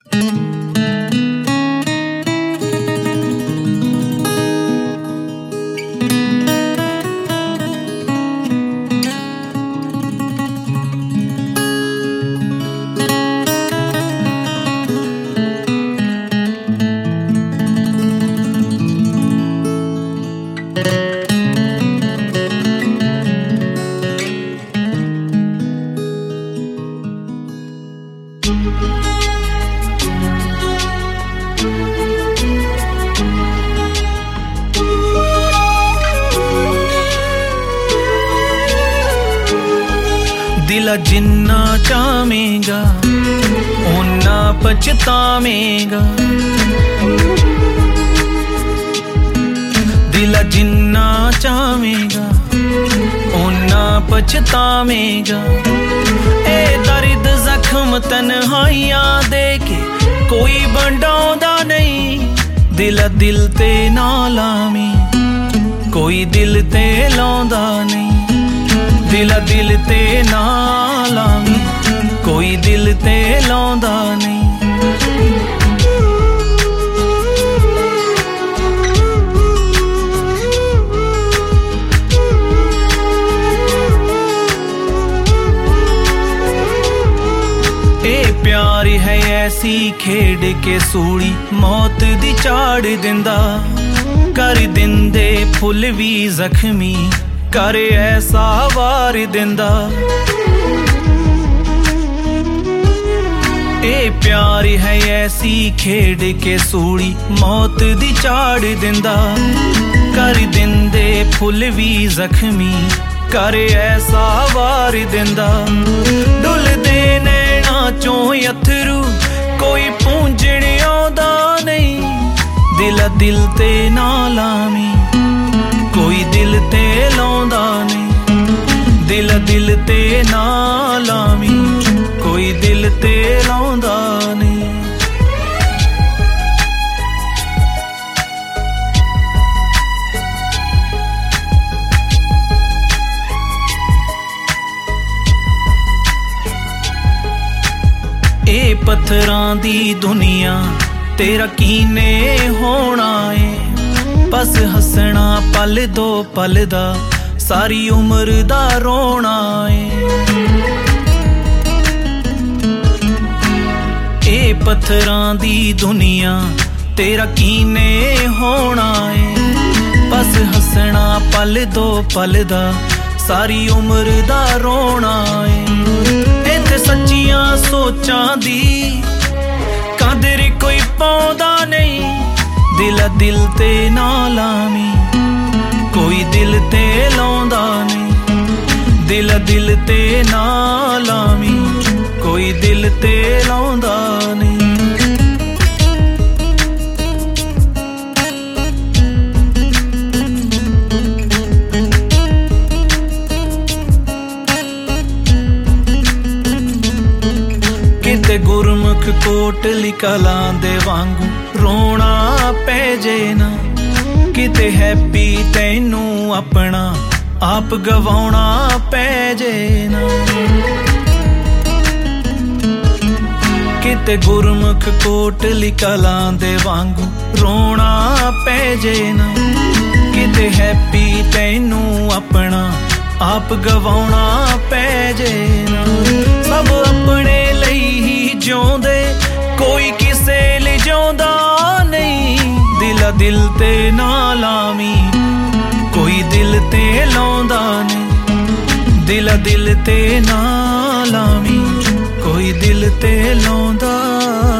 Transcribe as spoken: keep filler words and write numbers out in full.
दिला जिन्ना चाहेगा ओना पछतावेगा, दिला जिन्ना चाहेगा ओना पछतावेगा। ए दर्द जख्म तन्हाइयां दे के कोई बंडाउंदा नहीं, दिला दिल ते ना लावी कोई दिल ते लाउंदा नहीं, दिला दिल ते ना लावी कोई दिल ते लाउंदा नहीं। ए प्यार है ऐसी खेड के सूली मौत दी चाड़ दिंदा, कर दिंदे फुल भी जख्मी करे ऐसा वार दिंदा। ए प्यार है ऐसी खेड के सूली मौत दी चाड़ दिंदा, कर दिंदे फुल भी जख्मी करे ऐसा वार दिंदा। डुलदे नैना चों अथरू कोई पूंजण आउंदा नहीं, दिला दिल ते ना लावी कोई दिल ते लाउंदा नहीं, दिला दिल ते ना लावी कोई दिल ते लाउंदा नहीं। ए पत्थरां दी दुनिया तेरा कीने होना है, बस हसना पल दो पल दा सारी उम्र दा रोना है। ए पत्थरां दी दुनिया तेरा कीने होना है, बस हसना पल दो पल दा सारी उम्र दा रोना है। इत्थे सच्चियां सोचां दी कदर कोई पाउंदा नहीं, दिला दिल ते ना लावी कोई दिल ते लाउंदा नहीं, दिला दिल ते ना लावी कोई दिल ते लाउंदा नहीं। किते गुरमुख कोटली कलां दे वांगू रोना पै जे ना, किते हैप्पी तैनू अपना आप गवाउणा पै जे ना। किते गुरमुख कोटली कलां दे वांगू रोना पै जे ना, किते हैप्पी तैनू अपना आप गवाउणा पै जे ना। सब अपने लई ही जिउंदे कोई किसे ले जाउंदा नहीं, दिला दिल ते ना लावी कोई दिल ते लाउंदा नहीं, दिला दिल ते ना लावी कोई दिल ते लाउंदा